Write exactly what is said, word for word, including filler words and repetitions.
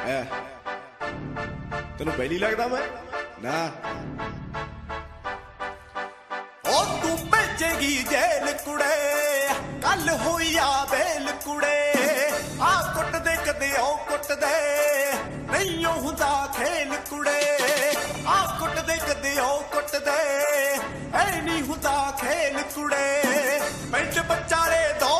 तेनू पहली लगदा मैं ना ओ तू भेजेगी जेल कुड़े कल होई आ बेल कुड़े आ कुट दे कदे ओ कुट दे नहीं हुंदा खेल कुड़े आ कुट दे कदे ओ कुट दे ऐ नहीं हुंदा खेल कुड़े पिंड बचाले दो